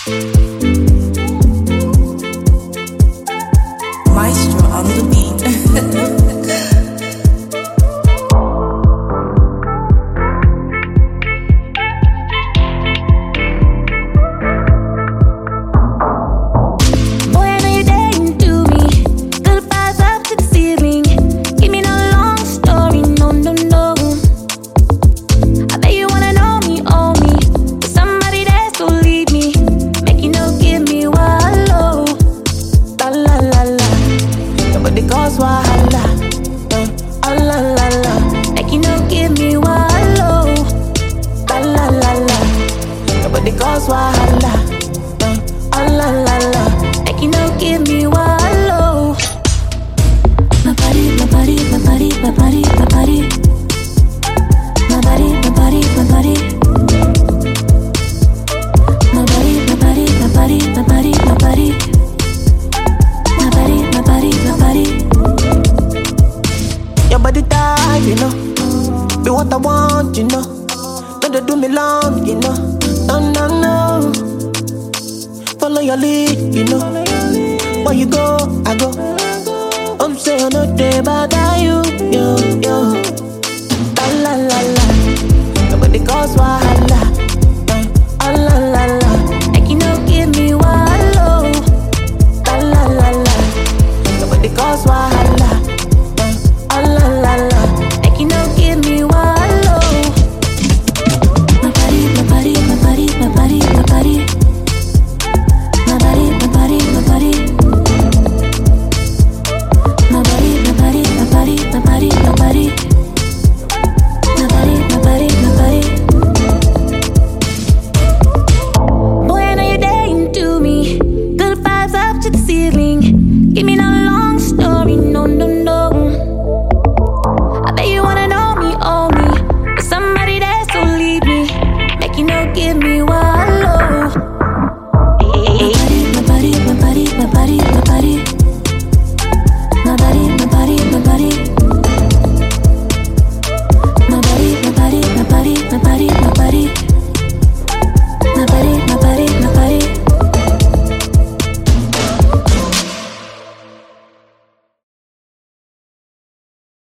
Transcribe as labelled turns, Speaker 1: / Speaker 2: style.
Speaker 1: Maestro on the beat.
Speaker 2: Cause wahala, ah la la la. Make you no give me wallow, la la la la. Nobody cause wahala, ah la la la. Make you no give me wallow. My body, my body, my body, my body, my body. My body, my body, my body. My body, my body, my body, my body, my body. My body, my body, my body. Your body tight, you know. Be what I want, you know. Don't they do me long, you know. No, no, no. Follow your lead, you know. Where you go, I go. I'm saying no day bother you, yo, yo. La la la la. Nobody cause wahala.